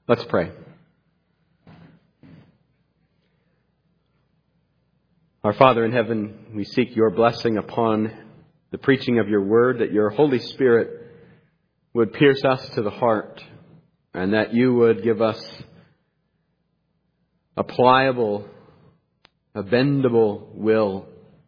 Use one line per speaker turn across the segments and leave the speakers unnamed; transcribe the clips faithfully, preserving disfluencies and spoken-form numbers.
Let's pray. Our Father in heaven, we seek your blessing upon the preaching of your word, that your Holy Spirit would pierce us to the heart, and that you would give us a pliable, a bendable will,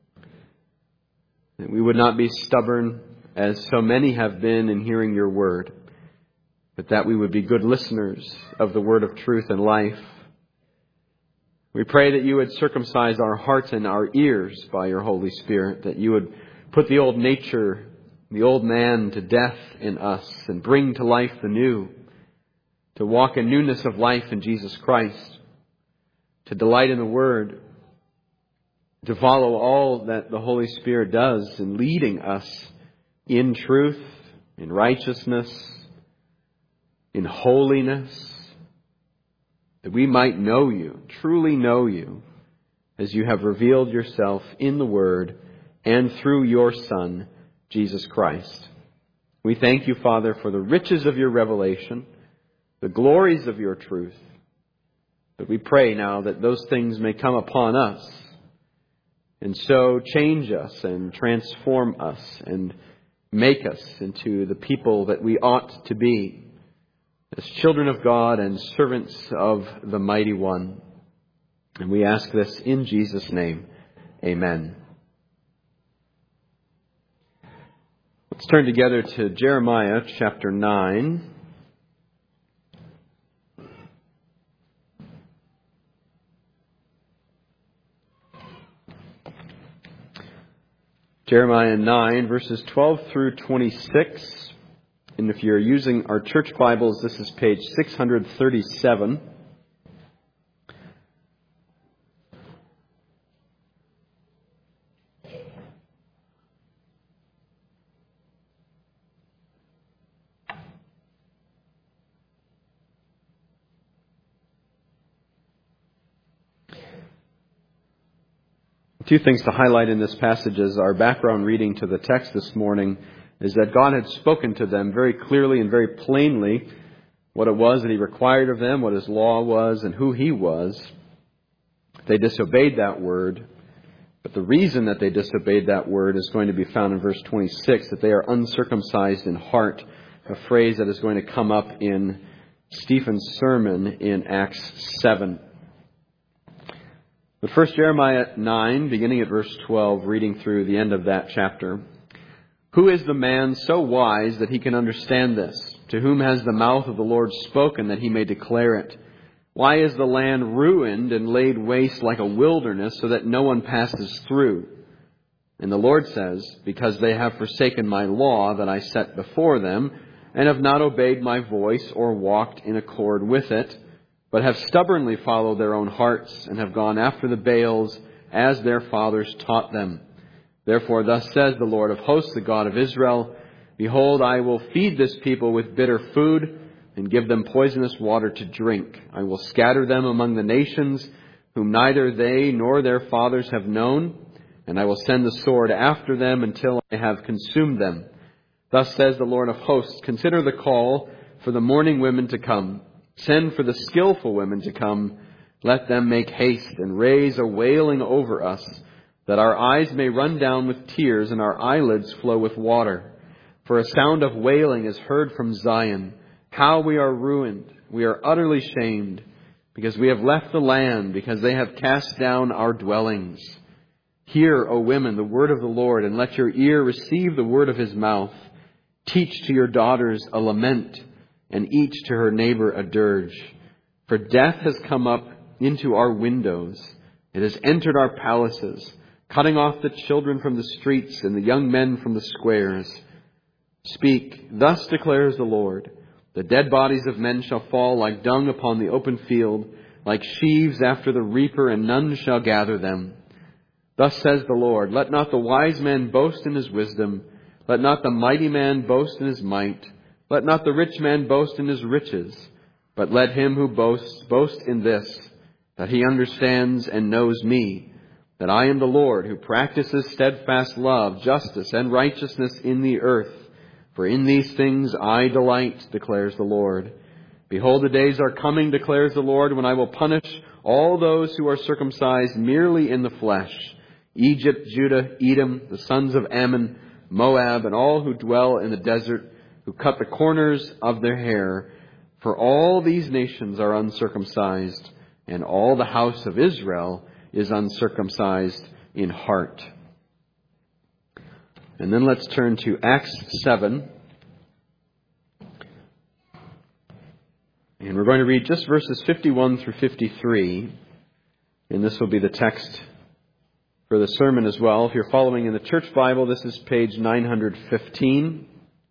that we would not be stubborn as so many have been in hearing your word, but that we would be good listeners of the word of truth and life. We pray that you would circumcise our hearts and our ears by your Holy Spirit, that you would put the old nature, the old man to death in us and bring to life the new, to walk in newness of life in Jesus Christ, to delight in the word, to follow all that the Holy Spirit does in leading us in truth, in righteousness, in holiness, that we might know you, truly know you, as you have revealed yourself in the Word and through your Son, Jesus Christ. We thank you, Father, for the riches of your revelation, the glories of your truth. But we pray now that those things may come upon us, and so change us and transform us and make us into the people that we ought to be, as children of God and servants of the Mighty One. And we ask this in Jesus' name. Amen. Let's turn together to Jeremiah chapter nine. Jeremiah nine, verses twelve through twenty-six. And if you're using our church Bibles, this is page six thirty-seven. Two things to highlight in this passage as our background reading to the text this morning is that God had spoken to them very clearly and very plainly what it was that He required of them, what His law was, and who He was. They disobeyed that word, but the reason that they disobeyed that word is going to be found in verse twenty-six, that they are uncircumcised in heart, a phrase that is going to come up in Stephen's sermon in Acts seven. But first, Jeremiah nine, beginning at verse twelve, reading through the end of that chapter. Who is the man so wise that he can understand this? To whom has the mouth of the Lord spoken that he may declare it? Why is the land ruined and laid waste like a wilderness so that no one passes through? And the Lord says, because they have forsaken my law that I set before them, and have not obeyed my voice or walked in accord with it, but have stubbornly followed their own hearts and have gone after the Baals as their fathers taught them. Therefore, thus says the Lord of hosts, the God of Israel, behold, I will feed this people with bitter food and give them poisonous water to drink. I will scatter them among the nations whom neither they nor their fathers have known, and I will send the sword after them until I have consumed them. Thus says the Lord of hosts, consider the call for the mourning women to come. Send for the skillful women to come. Let them make haste and raise a wailing over us, that our eyes may run down with tears and our eyelids flow with water. For a sound of wailing is heard from Zion. How we are ruined. We are utterly shamed, because we have left the land, because they have cast down our dwellings. Hear, O women, the word of the Lord, and let your ear receive the word of His mouth. Teach to your daughters a lament, and each to her neighbor a dirge. For death has come up into our windows. It has entered our palaces, cutting off the children from the streets and the young men from the squares. Speak, thus declares the Lord. The dead bodies of men shall fall like dung upon the open field, like sheaves after the reaper, and none shall gather them. Thus says the Lord, let not the wise man boast in his wisdom, let not the mighty man boast in his might, let not the rich man boast in his riches, but let him who boasts boast in this, that he understands and knows me, that I am the Lord who practices steadfast love, justice, and righteousness in the earth. For in these things I delight, declares the Lord. Behold, the days are coming, declares the Lord, when I will punish all those who are circumcised merely in the flesh, Egypt, Judah, Edom, the sons of Ammon, Moab, and all who dwell in the desert, who cut the corners of their hair. For all these nations are uncircumcised, and all the house of Israel is uncircumcised in heart. And then let's turn to Acts seven. And we're going to read just verses fifty-one through fifty-three. And this will be the text for the sermon as well. If you're following in the Church Bible, this is page nine hundred fifteen.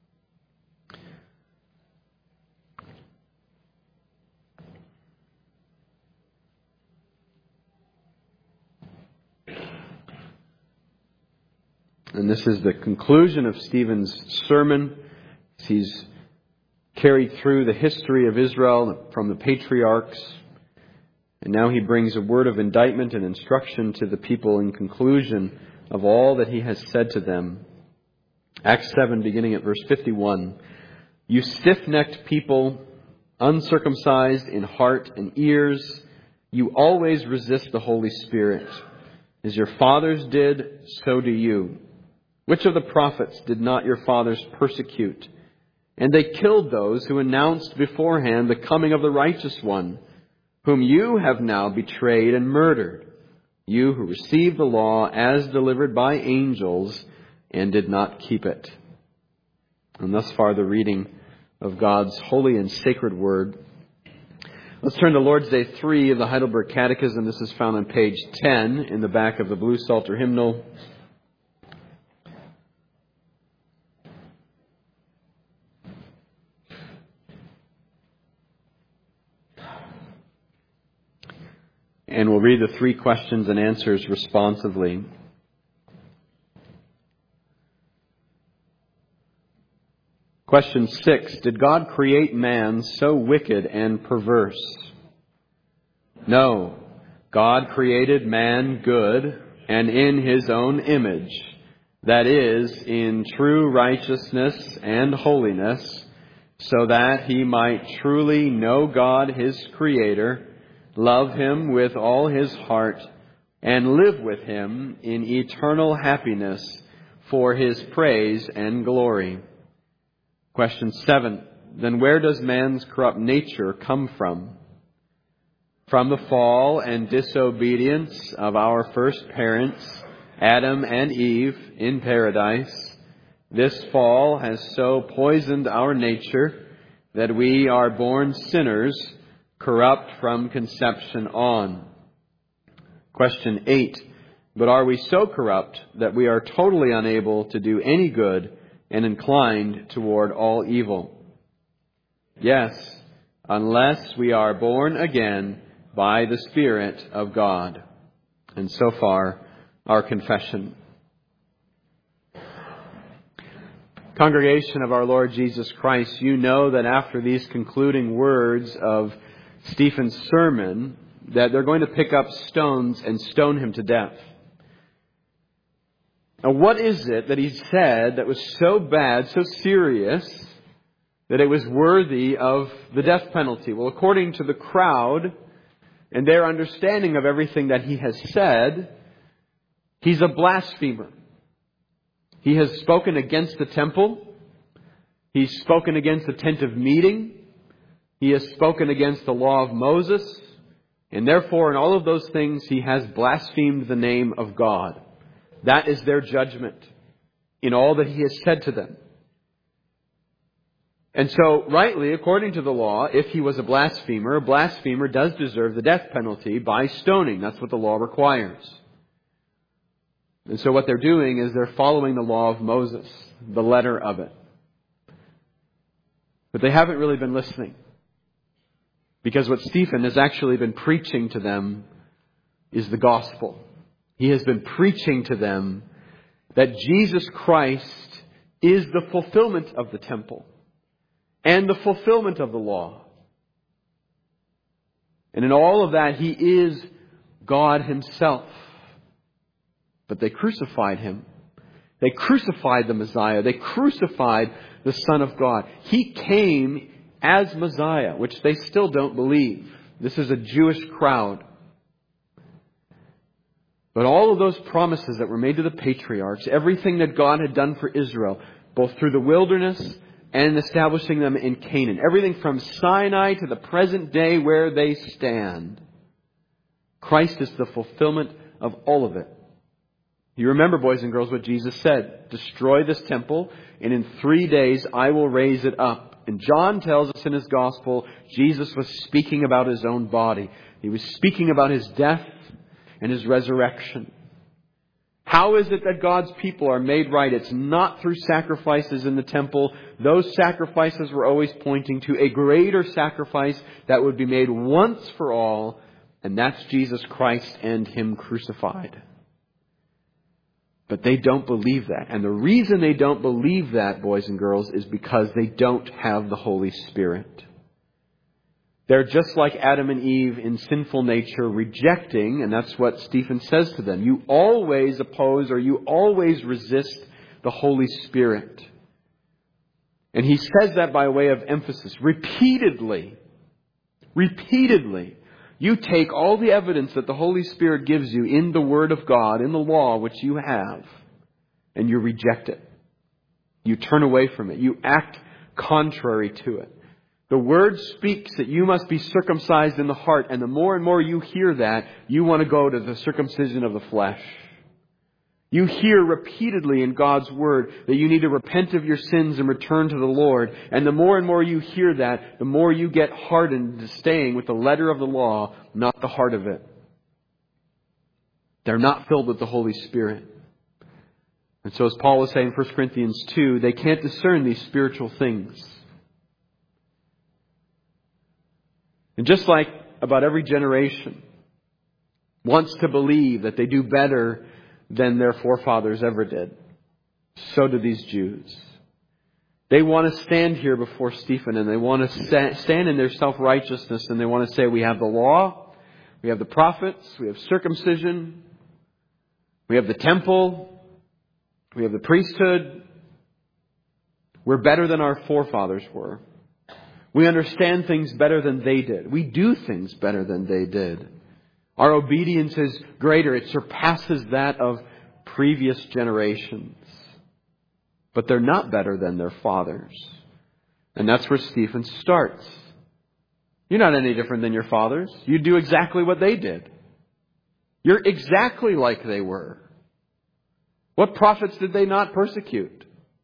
And this is the conclusion of Stephen's sermon. He's carried through the history of Israel from the patriarchs. And now he brings a word of indictment and instruction to the people in conclusion of all that he has said to them. Acts seven, beginning at verse fifty-one. You stiff-necked people, uncircumcised in heart and ears, you always resist the Holy Spirit. As your fathers did, so do you. Which of the prophets did not your fathers persecute? And they killed those who announced beforehand the coming of the righteous one, whom you have now betrayed and murdered, you who received the law as delivered by angels and did not keep it. And thus far the reading of God's holy and sacred word. Let's turn to Lord's Day three of the Heidelberg Catechism. This is found on page ten in the back of the Blue Psalter hymnal. And we'll read the three questions and answers responsively. Question six. Did God create man so wicked and perverse? No. God created man good and in his own image. That is, in true righteousness and holiness, so that he might truly know God his Creator, love him with all his heart, and live with him in eternal happiness for his praise and glory. Question seven. Then where does man's corrupt nature come from? From the fall and disobedience of our first parents, Adam and Eve, in paradise. This fall has so poisoned our nature that we are born sinners, corrupt from conception on. Question eight. But are we so corrupt that we are totally unable to do any good and inclined toward all evil? Yes, unless we are born again by the Spirit of God. And so far, our confession. Congregation of our Lord Jesus Christ, you know that after these concluding words of Stephen's sermon, that they're going to pick up stones and stone him to death. Now, what is it that he said that was so bad, so serious, that it was worthy of the death penalty? Well, according to the crowd and their understanding of everything that he has said, he's a blasphemer. He has spoken against the temple. He's spoken against the tent of meeting. He has spoken against the law of Moses, and therefore in all of those things he has blasphemed the name of God. That is their judgment in all that he has said to them. And so, rightly, according to the law, if he was a blasphemer, a blasphemer does deserve the death penalty by stoning. That's what the law requires. And so what they're doing is they're following the law of Moses, the letter of it. But they haven't really been listening. Because what Stephen has actually been preaching to them is the gospel. He has been preaching to them that Jesus Christ is the fulfillment of the temple and the fulfillment of the law. And in all of that, he is God himself. But they crucified him. They crucified the Messiah. They crucified the Son of God. He came as Messiah, which they still don't believe. This is a Jewish crowd. But all of those promises that were made to the patriarchs, everything that God had done for Israel, both through the wilderness and establishing them in Canaan, everything from Sinai to the present day where they stand, Christ is the fulfillment of all of it. You remember, boys and girls, what Jesus said. Destroy this temple, and in three days I will raise it up. And John tells us in his gospel, Jesus was speaking about his own body. He was speaking about his death and his resurrection. How is it that God's people are made right? It's not through sacrifices in the temple. Those sacrifices were always pointing to a greater sacrifice that would be made once for all, and that's Jesus Christ and Him crucified. But they don't believe that. And the reason they don't believe that, boys and girls, is because they don't have the Holy Spirit. They're just like Adam and Eve in sinful nature, rejecting, and that's what Stephen says to them. You always oppose or you always resist the Holy Spirit. And he says that by way of emphasis. Repeatedly, repeatedly, you take all the evidence that the Holy Spirit gives you in the Word of God, in the law which you have, and you reject it. You turn away from it. You act contrary to it. The Word speaks that you must be circumcised in the heart, and the more and more you hear that, you want to go to the circumcision of the flesh. You hear repeatedly in God's Word that you need to repent of your sins and return to the Lord. And the more and more you hear that, the more you get hardened to staying with the letter of the law, not the heart of it. They're not filled with the Holy Spirit. And so as Paul was saying in First Corinthians two, they can't discern these spiritual things. And just like about every generation wants to believe that they do better than their forefathers ever did, so do these Jews. They want to stand here before Stephen and they want to stand in their self-righteousness and they want to say, we have the law, we have the prophets, we have circumcision, we have the temple, we have the priesthood. We're better than our forefathers were. We understand things better than they did. We do things better than they did. Our obedience is greater. It surpasses that of previous generations. But they're not better than their fathers. And that's where Stephen starts. You're not any different than your fathers. You do exactly what they did. You're exactly like they were. What prophets did they not persecute?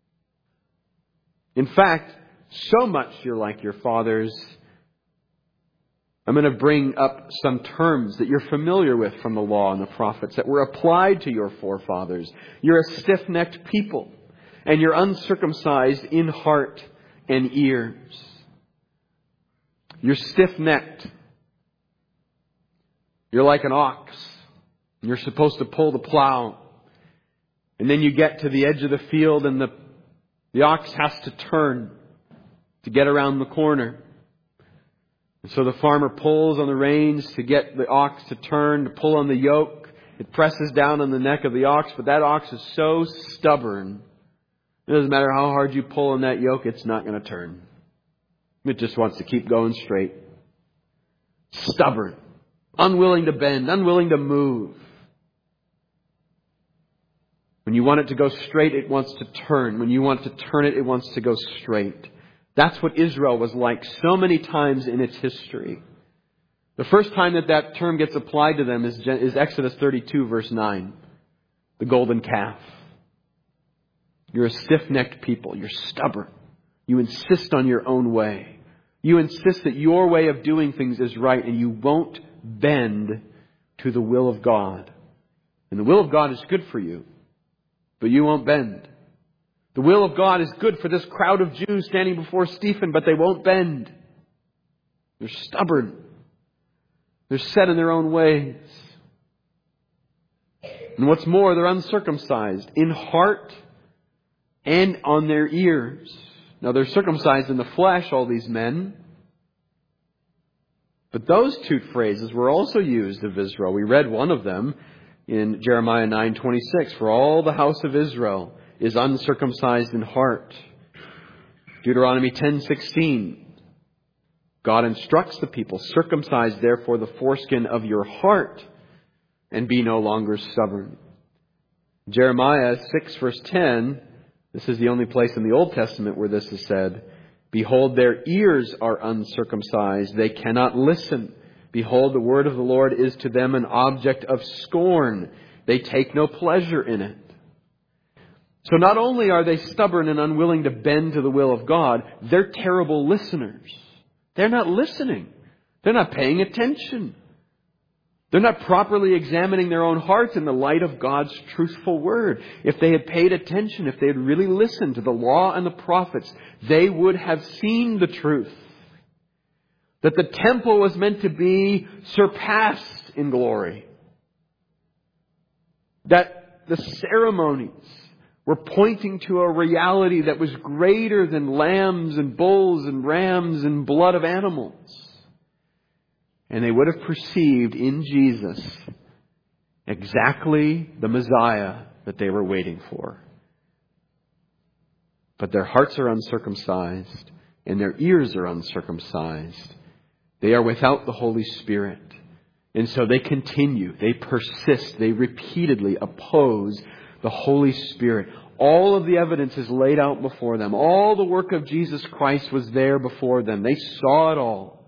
In fact, so much you're like your fathers. I'm going to bring up some terms that you're familiar with from the law and the prophets that were applied to your forefathers. You're a stiff-necked people, and you're uncircumcised in heart and ears. You're stiff-necked. You're like an ox. And you're supposed to pull the plow. And then you get to the edge of the field and the, the ox has to turn to get around the corner. And so the farmer pulls on the reins to get the ox to turn, to pull on the yoke. It presses down on the neck of the ox, but that ox is so stubborn. It doesn't matter how hard you pull on that yoke, it's not going to turn. It just wants to keep going straight. Stubborn. Unwilling to bend, unwilling to move. When you want it to go straight, it wants to turn. When you want to turn it, it wants to go straight. That's what Israel was like so many times in its history. The first time that that term gets applied to them is, is Exodus thirty-two, verse nine. The golden calf. You're a stiff-necked people. You're stubborn. You insist on your own way. You insist that your way of doing things is right and you won't bend to the will of God. And the will of God is good for you, but you won't bend. The will of God is good for this crowd of Jews standing before Stephen, but they won't bend. They're stubborn. They're set in their own ways. And what's more, they're uncircumcised in heart and on their ears. Now, they're circumcised in the flesh, all these men. But those two phrases were also used of Israel. We read one of them in Jeremiah nine twenty-six. For all the house of Israel is uncircumcised in heart. Deuteronomy ten sixteen. God instructs the people, circumcise therefore the foreskin of your heart and be no longer stubborn. Jeremiah six verse ten, this is the only place in the Old Testament where this is said, behold, their ears are uncircumcised, they cannot listen. Behold, the word of the Lord is to them an object of scorn. They take no pleasure in it. So not only are they stubborn and unwilling to bend to the will of God, they're terrible listeners. They're not listening. They're not paying attention. They're not properly examining their own hearts in the light of God's truthful word. If they had paid attention, if they had really listened to the law and the prophets, they would have seen the truth. That the temple was meant to be surpassed in glory. That the ceremonies were pointing to a reality that was greater than lambs and bulls and rams and blood of animals. And they would have perceived in Jesus exactly the Messiah that they were waiting for. But their hearts are uncircumcised and their ears are uncircumcised. They are without the Holy Spirit. And so they continue, they persist, they repeatedly oppose the Holy Spirit. All of the evidence is laid out before them. All the work of Jesus Christ was there before them. They saw it all.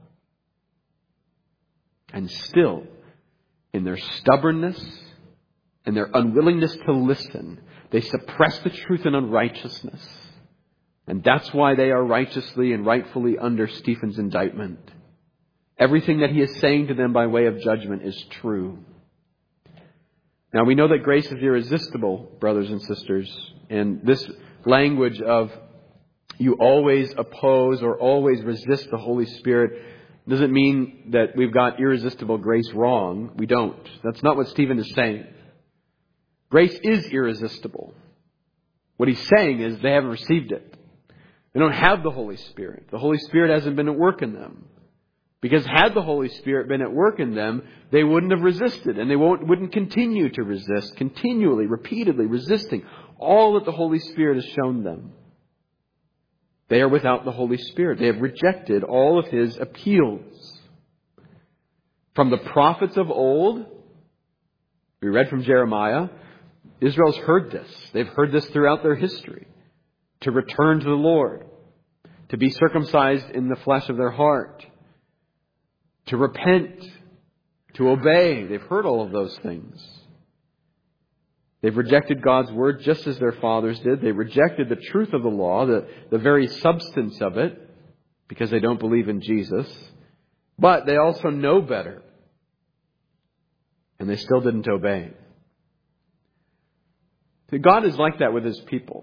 And still, in their stubbornness and their unwillingness to listen, they suppress the truth in unrighteousness. And that's why they are righteously and rightfully under Stephen's indictment. Everything that he is saying to them by way of judgment is true. Now we know that grace is irresistible, brothers and sisters. And this language of you always oppose or always resist the Holy Spirit doesn't mean that we've got irresistible grace wrong. We don't. That's not what Stephen is saying. Grace is irresistible. What he's saying is they haven't received it. They don't have the Holy Spirit. The Holy Spirit hasn't been at work in them. Because had the Holy Spirit been at work in them, they wouldn't have resisted. And they won't, wouldn't continue to resist, continually, repeatedly resisting all that the Holy Spirit has shown them. They are without the Holy Spirit. They have rejected all of His appeals. From the prophets of old, we read from Jeremiah, Israel's heard this. They've heard this throughout their history. To return to the Lord. To be circumcised in the flesh of their heart. To repent. To obey. They've heard all of those things. They've rejected God's word just as their fathers did. They rejected the truth of the law, the, the very substance of it, because they don't believe in Jesus. But they also know better. And they still didn't obey. See, God is like that with His people.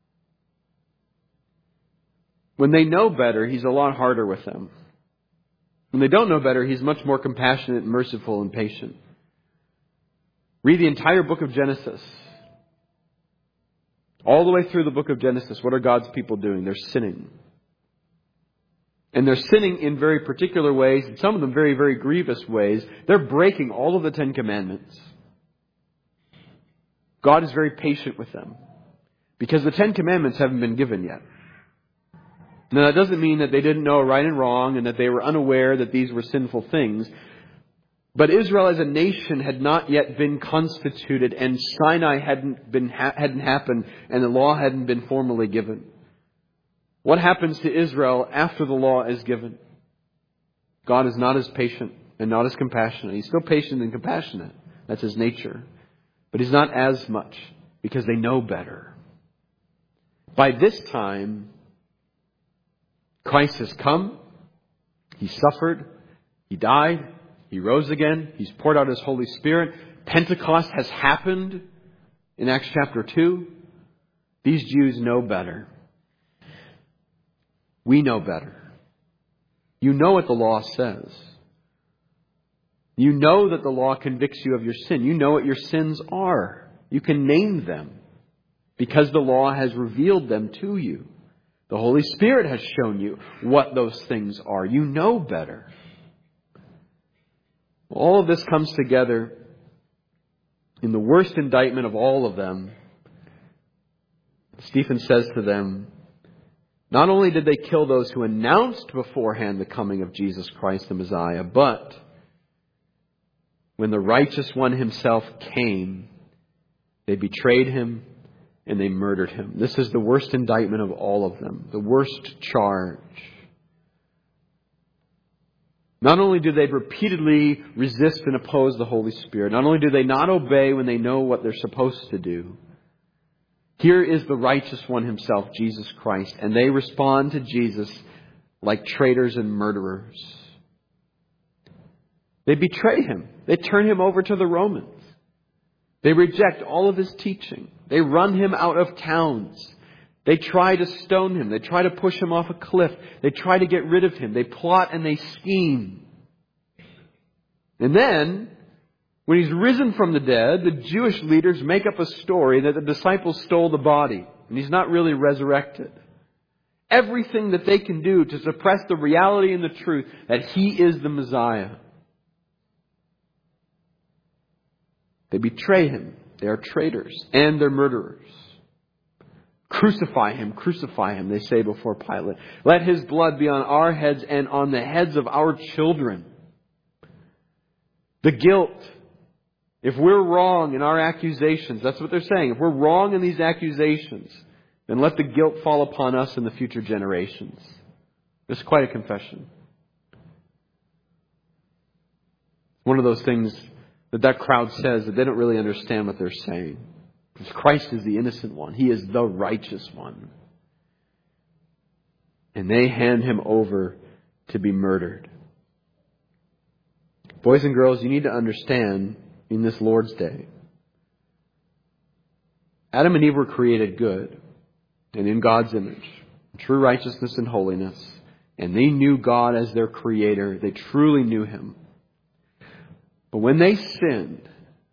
When they know better, He's a lot harder with them. When they don't know better, He's much more compassionate, merciful, and patient. Read the entire book of Genesis. All the way through the book of Genesis, what are God's people doing? They're sinning. And they're sinning in very particular ways, and some of them very, very grievous ways. They're breaking all of the Ten Commandments. God is very patient with them. Because the Ten Commandments haven't been given yet. Now, that doesn't mean that they didn't know right and wrong and that they were unaware that these were sinful things. But Israel as a nation had not yet been constituted, and Sinai hadn't been hadn't happened, and the law hadn't been formally given. What happens to Israel after the law is given? God is not as patient and not as compassionate. He's still patient and compassionate. That's His nature. But He's not as much because they know better. By this time, Christ has come. He suffered. He died. He rose again. He's poured out His Holy Spirit. Pentecost has happened in Acts chapter two. These Jews know better. We know better. You know what the law says. You know that the law convicts you of your sin. You know what your sins are. You can name them because the law has revealed them to you. The Holy Spirit has shown you what those things are. You know better. All of this comes together in the worst indictment of all of them. Stephen says to them, Not only did they kill those who announced beforehand the coming of Jesus Christ the Messiah, but when the righteous one himself came, they betrayed him and they murdered him. This is the worst indictment of all of them, the worst charge. Not only do they repeatedly resist and oppose the Holy Spirit, not only do they not obey when they know what they're supposed to do, here is the righteous one himself, Jesus Christ, and they respond to Jesus like traitors and murderers. They betray him. They turn him over to the Romans. They reject all of his teaching. They run him out of towns. They try to stone him. They try to push him off a cliff. They try to get rid of him. They plot and they scheme. And then, when he's risen from the dead, the Jewish leaders make up a story that the disciples stole the body and he's not really resurrected. Everything that they can do to suppress the reality and the truth that he is the Messiah. They betray him. They are traitors and they're murderers. Crucify him, crucify him, they say before Pilate. Let his blood be on our heads and on the heads of our children. The guilt. If we're wrong in our accusations, that's what they're saying. If we're wrong in these accusations, then let the guilt fall upon us and the future generations. It's quite a confession. One of those things that that crowd says that they don't really understand what they're saying. Because Christ is the innocent one. He is the righteous one. And they hand him over to be murdered. Boys and girls, you need to understand in this Lord's Day, Adam and Eve were created good and in God's image, true righteousness and holiness. And they knew God as their creator. They truly knew him. But when they sinned,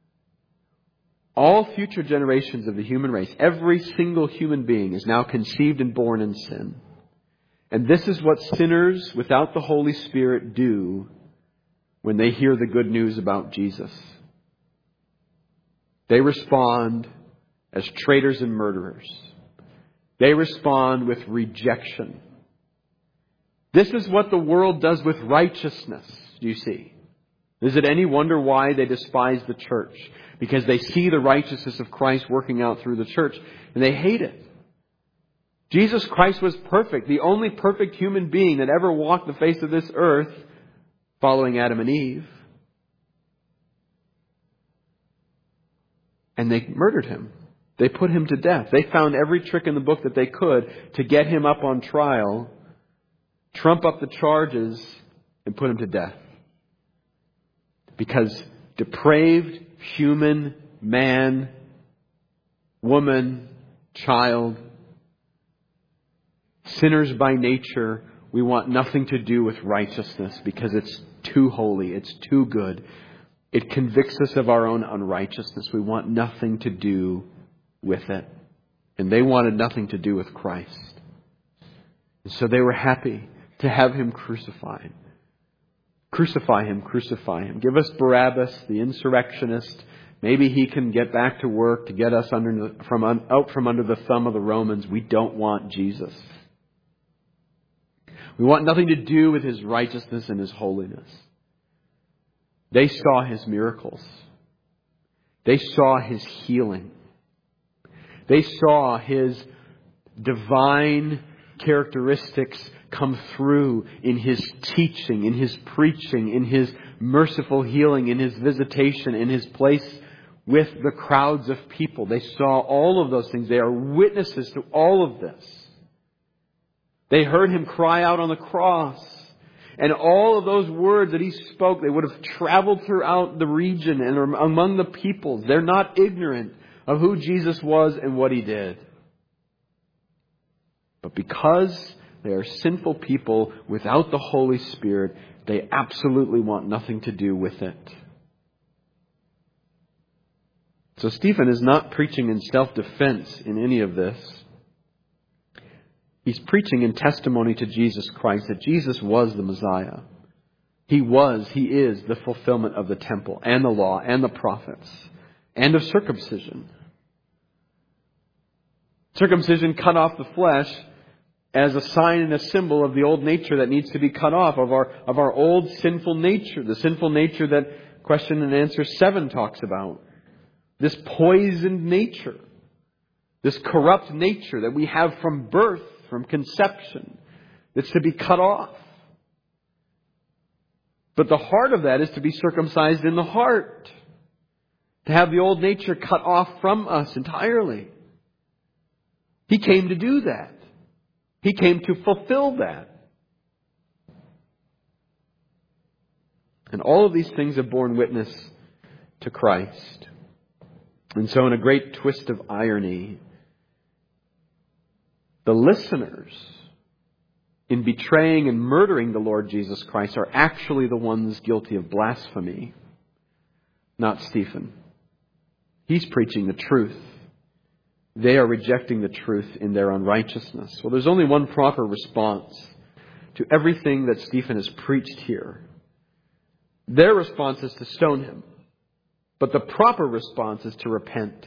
all future generations of the human race, every single human being is now conceived and born in sin. And this is what sinners without the Holy Spirit do when they hear the good news about Jesus. They respond as traitors and murderers. They respond with rejection. This is what the world does with righteousness, do you see? Is it any wonder why they despise the church? Because they see the righteousness of Christ working out through the church and they hate it. Jesus Christ was perfect, the only perfect human being that ever walked the face of this earth following Adam and Eve. And they murdered him. They put him to death. They found every trick in the book that they could to get him up on trial, trump up the charges, and put him to death. Because depraved human man, woman, child, sinners by nature, we want nothing to do with righteousness because it's too holy, it's too good. It convicts us of our own unrighteousness. We want nothing to do with it. And they wanted nothing to do with Christ. And so they were happy to have him crucified. Crucify him, crucify him. Give us Barabbas, the insurrectionist. Maybe he can get back to work to get us under, from out from under the thumb of the Romans. We don't want Jesus. We want nothing to do with his righteousness and his holiness. They saw his miracles. They saw his healing. They saw his divine characteristics come through in his teaching, in his preaching, in his merciful healing, in his visitation, in his place with the crowds of people. They saw all of those things. They are witnesses to all of this. They heard him cry out on the cross. And all of those words that he spoke, they would have traveled throughout the region and among the peoples. They're not ignorant of who Jesus was and what he did. But because they are sinful people without the Holy Spirit, they absolutely want nothing to do with it. So Stephen is not preaching in self-defense in any of this. He's preaching in testimony to Jesus Christ that Jesus was the Messiah. He was, he is the fulfillment of the temple and the law and the prophets and of circumcision. Circumcision cut off the flesh, as a sign and a symbol of the old nature that needs to be cut off, of our, of our old sinful nature, the sinful nature that question and answer seven talks about. This poisoned nature, this corrupt nature that we have from birth, from conception, that's to be cut off. But the heart of that is to be circumcised in the heart, to have the old nature cut off from us entirely. He came to do that. He came to fulfill that. And all of these things have borne witness to Christ. And so in a great twist of irony, the listeners in betraying and murdering the Lord Jesus Christ are actually the ones guilty of blasphemy, not Stephen. He's preaching the truth. They are rejecting the truth in their unrighteousness. Well, there's only one proper response to everything that Stephen has preached here. Their response is to stone him. But the proper response is to repent.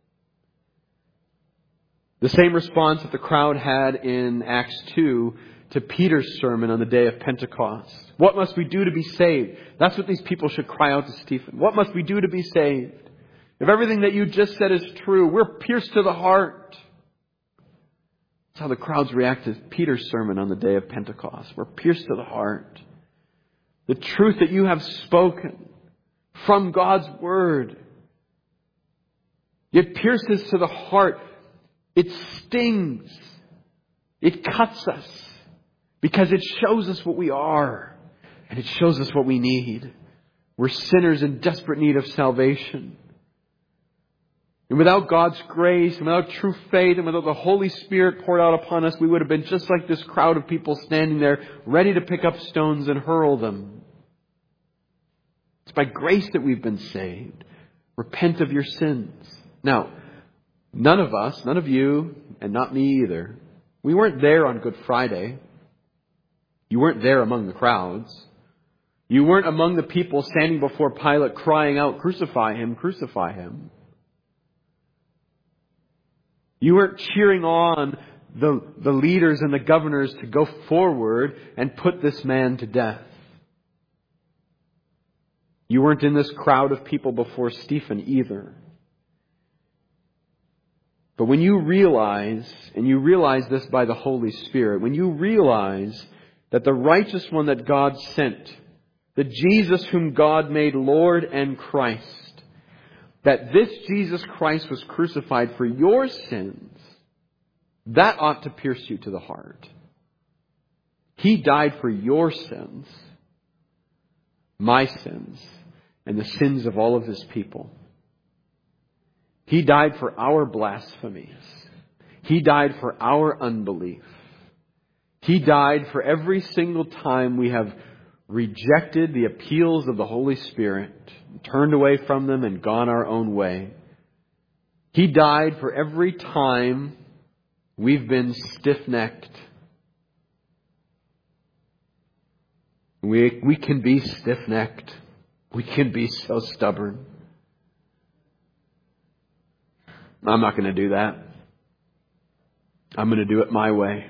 The same response that the crowd had in Acts two to Peter's sermon on the day of Pentecost. What must we do to be saved? That's what these people should cry out to Stephen. What must we do to be saved? If everything that you just said is true, we're pierced to the heart. That's how the crowds reacted to Peter's sermon on the day of Pentecost. We're pierced to the heart. The truth that you have spoken from God's Word, it pierces to the heart. It stings. It cuts us because it shows us what we are and it shows us what we need. We're sinners in desperate need of salvation. And without God's grace, and without true faith, and without the Holy Spirit poured out upon us, we would have been just like this crowd of people standing there, ready to pick up stones and hurl them. It's by grace that we've been saved. Repent of your sins. Now, none of us, none of you, and not me either, we weren't there on Good Friday. You weren't there among the crowds. You weren't among the people standing before Pilate crying out, "Crucify him, crucify him." You weren't cheering on the, the leaders and the governors to go forward and put this man to death. You weren't in this crowd of people before Stephen either. But when you realize, and you realize this by the Holy Spirit, when you realize that the righteous one that God sent, the Jesus whom God made Lord and Christ, that this Jesus Christ was crucified for your sins, that ought to pierce you to the heart. He died for your sins, my sins, and the sins of all of His people. He died for our blasphemies. He died for our unbelief. He died for every single time we have rejected the appeals of the Holy Spirit, turned away from them and gone our own way. He died for every time we've been stiff-necked. We, we can be stiff-necked. We can be so stubborn. I'm not going to do that. I'm going to do it my way.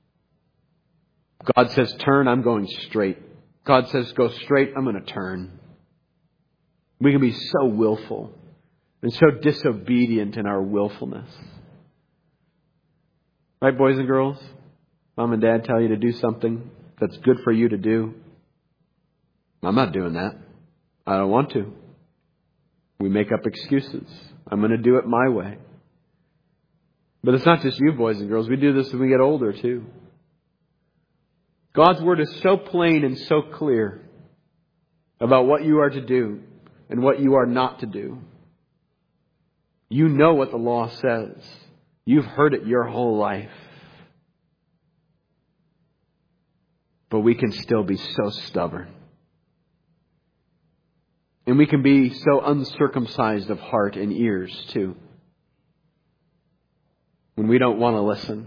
God says turn, I'm going straight. God says go straight, I'm going to turn. We can be so willful and so disobedient in our willfulness. Right, boys and girls? Mom and Dad tell you to do something that's good for you to do. I'm not doing that. I don't want to. We make up excuses. I'm going to do it my way. But it's not just you, boys and girls. We do this when we get older, too. God's Word is so plain and so clear about what you are to do and what you are not to do. You know what the law says. You've heard it your whole life. But we can still be so stubborn. And we can be so uncircumcised of heart and ears, too. When we don't want to listen.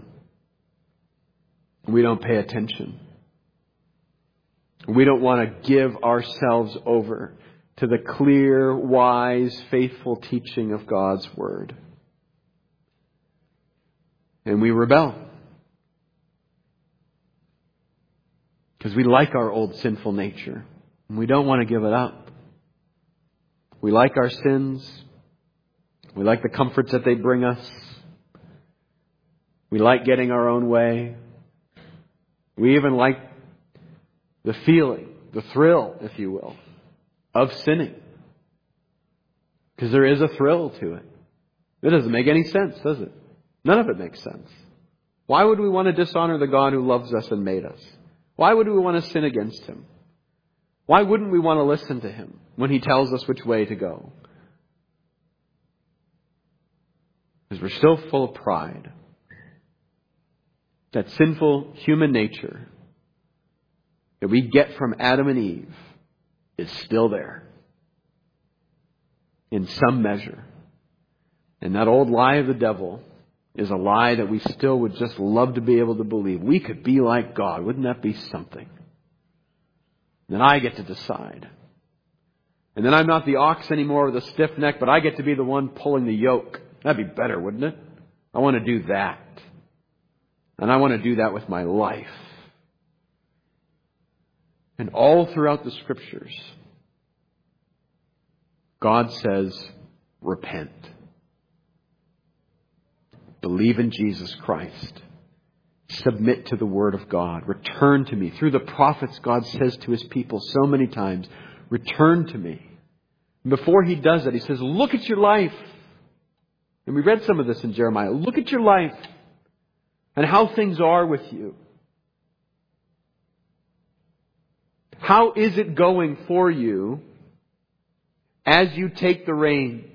We don't pay attention. We don't want to give ourselves over to the clear, wise, faithful teaching of God's Word. And we rebel. Because we like our old sinful nature. And we don't want to give it up. We like our sins. We like the comforts that they bring us. We like getting our own way. We even like the feeling, the thrill, if you will, of sinning. Because there is a thrill to it. It doesn't make any sense, does it? None of it makes sense. Why would we want to dishonor the God who loves us and made us? Why would we want to sin against Him? Why wouldn't we want to listen to Him when He tells us which way to go? Because we're still full of pride. That sinful human nature that we get from Adam and Eve is still there. In some measure. And that old lie of the devil is a lie that we still would just love to be able to believe. We could be like God. Wouldn't that be something? Then I get to decide. And then I'm not the ox anymore with a stiff neck, but I get to be the one pulling the yoke. That'd be better, wouldn't it? I want to do that. And I want to do that with my life. And all throughout the Scriptures, God says, repent. Believe in Jesus Christ. Submit to the Word of God. Return to me. Through the prophets, God says to His people so many times, return to me. And before He does that, He says, look at your life. And we read some of this in Jeremiah. Look at your life and how things are with you. How is it going for you as you take the reins?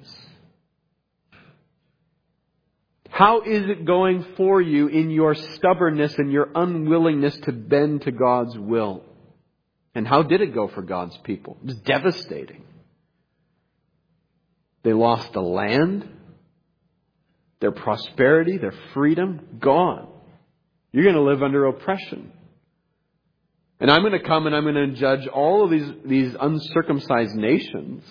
How is it going for you in your stubbornness and your unwillingness to bend to God's will? And how did it go for God's people? It was devastating. They lost the land, their prosperity, their freedom, gone. You're going to live under oppression. And I'm going to come and I'm going to judge all of these, these uncircumcised nations.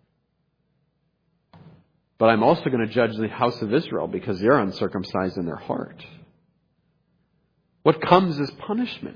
But I'm also going to judge the house of Israel because they're uncircumcised in their heart. What comes is punishment,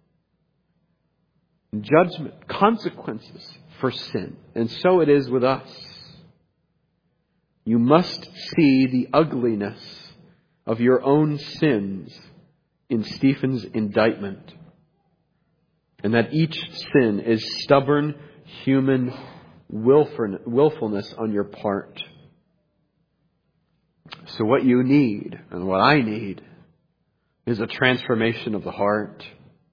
judgment, consequences for sin. And so it is with us. You must see the ugliness of your own sins in Stephen's indictment. And that each sin is stubborn human willfulness on your part. So what you need, and what I need, is a transformation of the heart,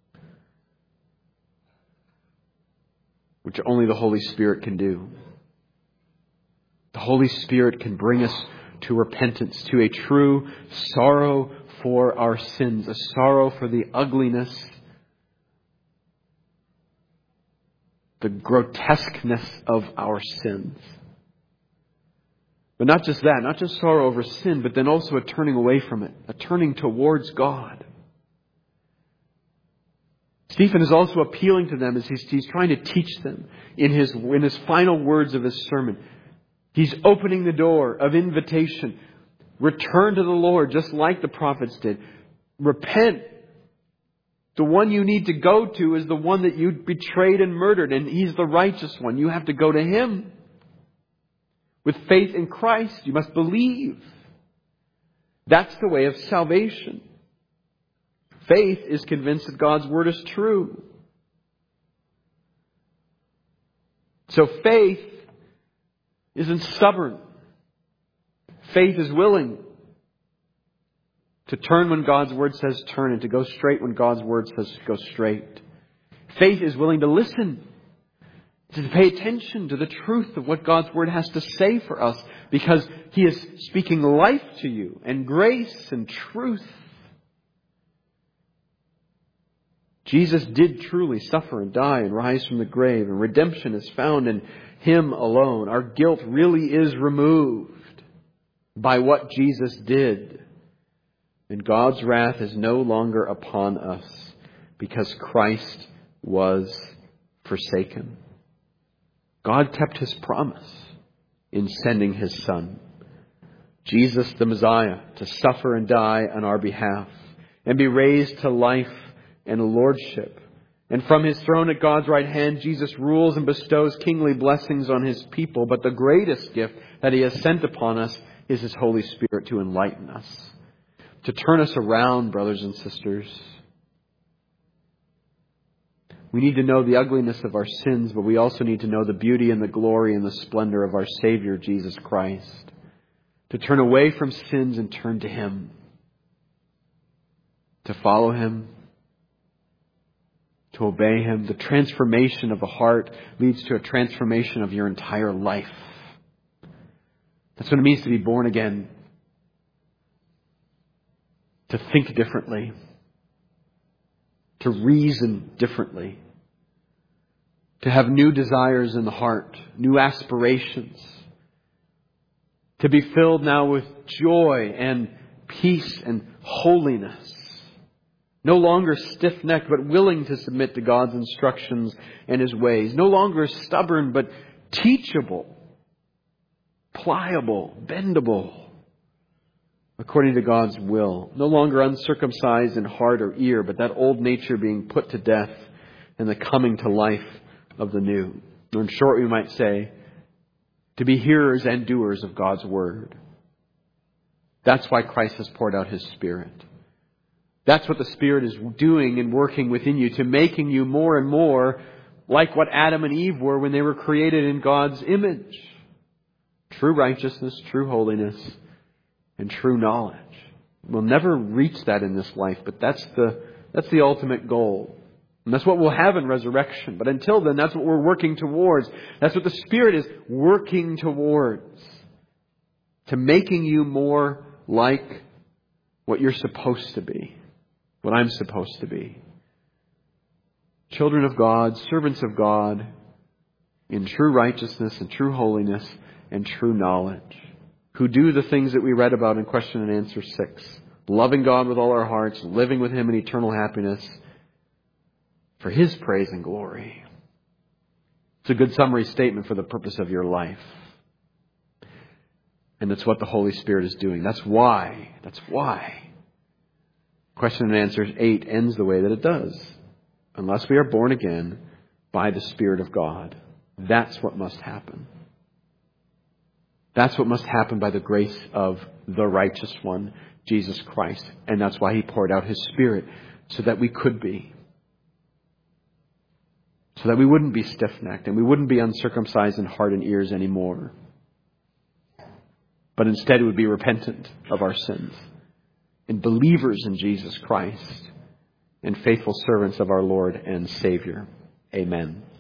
which only the Holy Spirit can do. The Holy Spirit can bring us to repentance, to a true sorrow for our sins, a sorrow for the ugliness, the grotesqueness of our sins. But not just that, not just sorrow over sin, but then also a turning away from it, a turning towards God. Stephen is also appealing to them as he's, he's trying to teach them in his, in his final words of his sermon. He's opening the door of invitation. Return to the Lord, just like the prophets did. Repent. The one you need to go to is the one that you betrayed and murdered, and He's the righteous one. You have to go to Him. With faith in Christ, you must believe. That's the way of salvation. Faith is convinced that God's Word is true. So faith isn't stubborn. Faith is willing to turn when God's Word says turn and to go straight when God's Word says go straight. Faith is willing to listen, to pay attention to the truth of what God's Word has to say for us, because He is speaking life to you and grace and truth. Jesus did truly suffer and die and rise from the grave, and redemption is found in Him alone. Our guilt really is removed by what Jesus did. And God's wrath is no longer upon us because Christ was forsaken. God kept His promise in sending His Son, Jesus the Messiah, to suffer and die on our behalf and be raised to life and lordship And from His throne at God's right hand, Jesus rules and bestows kingly blessings on His people. But the greatest gift that He has sent upon us is His Holy Spirit to enlighten us, to turn us around, brothers and sisters. We need to know the ugliness of our sins, but we also need to know the beauty and the glory and the splendor of our Savior, Jesus Christ. To turn away from sins and turn to Him. To follow Him. To obey Him. The transformation of the heart leads to a transformation of your entire life. That's what it means to be born again. To think differently. To reason differently. To have new desires in the heart. New aspirations. To be filled now with joy and peace and holiness. No longer stiff-necked, but willing to submit to God's instructions and His ways. No longer stubborn, but teachable. Pliable, bendable. According to God's will. No longer uncircumcised in heart or ear, but that old nature being put to death and the coming to life of the new. Or in short, we might say, to be hearers and doers of God's Word. That's why Christ has poured out His Spirit. That's what the Spirit is doing and working within you, to making you more and more like what Adam and Eve were when they were created in God's image. True righteousness, true holiness, and true knowledge. We'll never reach that in this life, but that's the that's the ultimate goal. And that's what we'll have in resurrection. But until then, that's what we're working towards. That's what the Spirit is working towards. To making you more like what you're supposed to be. What I'm supposed to be. Children of God, servants of God, in true righteousness and true holiness and true knowledge. Who do the things that we read about in question and answer six. Loving God with all our hearts, living with Him in eternal happiness for His praise and glory. It's a good summary statement for the purpose of your life. And it's what the Holy Spirit is doing. That's why. That's why. Question and answer eight ends the way that it does. Unless we are born again by the Spirit of God. That's what must happen. That's what must happen by the grace of the righteous one, Jesus Christ. And that's why He poured out His Spirit, so that we could be. So that we wouldn't be stiff-necked and we wouldn't be uncircumcised in heart and ears anymore. But instead would be repentant of our sins and believers in Jesus Christ and faithful servants of our Lord and Savior. Amen.